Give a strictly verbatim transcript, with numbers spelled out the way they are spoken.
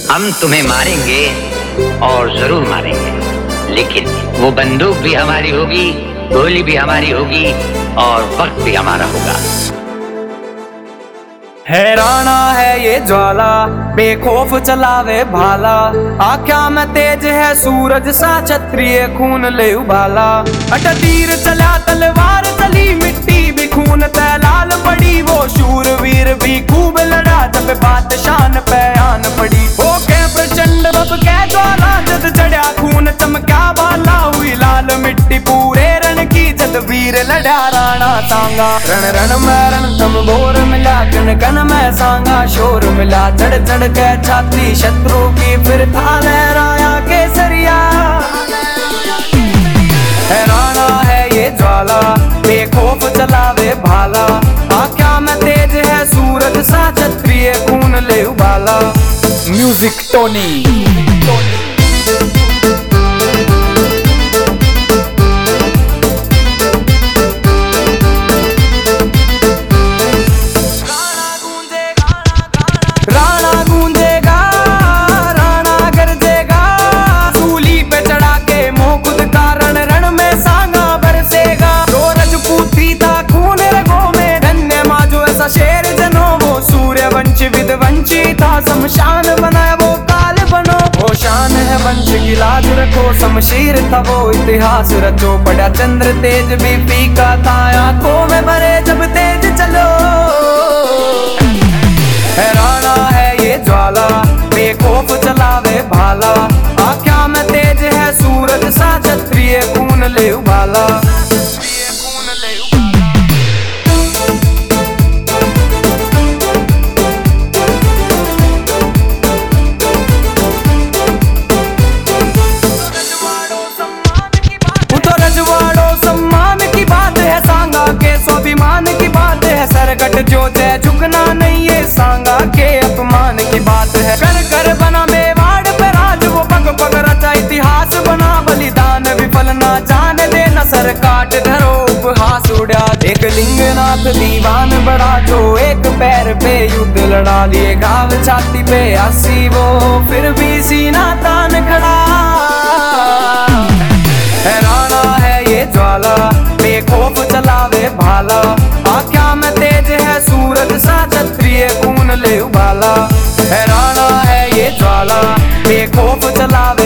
हम तुम्हें मारेंगे और जरूर मारेंगे, लेकिन वो बंदूक भी हमारी होगी, गोली भी हमारी होगी और वक्त भी हमारा होगा। है राणा है ये ज्वाला, बेखौफ चलावे भाला, आख्या में तेज है सूरज सा, क्षत्रिय खून ले उबाला। अट तीर चला तलवार चली, मिट्टी भी खून ते लाल पड़ी, वो शूरवीर भी खूब लड़ा, जब बात शान पे आन पड़ी। ओ के प्रचंड बब के ज्वाला, जद चढ़ा खून चमका बाला, हुई लाल मिट्टी पूरे रण की, जद वीर लड़ा राणा सांगा। रण रण में रण तम भोर मिला, कन कन में सांगा शोर मिला, चढ़ चढ़ के छाती शत्रु की, फिर था लहराया केसरिया। है राणा है ये ज्वाला, बेखौफ चलावे भाला, आख्या में तेज है सूरज सा, क्षत्रिय खून ले उबाला। Music Tony. शमशान बनाया वो काल बनो, वो शान है वंश की लाज रखो, शमशीर था वो इतिहास रचो, पड़ा चंद्र तेज भी फीका था, आंखों में भरे जब तेज चलो। है राणा है ये ज्वाला, बेखौफ चलावे भाला, आख्या में तेज है सूरज सा, क्षत्रिय खून ले उबाला। सरगट जो जय झुकना नहीं, ये सांगा के अपमान की बात है। कर कर बना मेवाड़ पे राज, वो पग पग रचा इतिहास बना, बलिदान विफल ना जाने देना, सर काट धरो उपहास उड़ा। एक लिंगनाथ दीवान बड़ा, जो एक पैर पे युद्ध लड़ा, लिए घाव छाती पे हंसी वो, फिर भी सीना तान खड़ा। है राणा है ये ज्वाला, बेखौफ चलावे भाला, आख्या में तेज है सूरज सा, क्षत्रिय खून ले उबाला। है राणा है ये ज्वाला, बेखौफ चलावे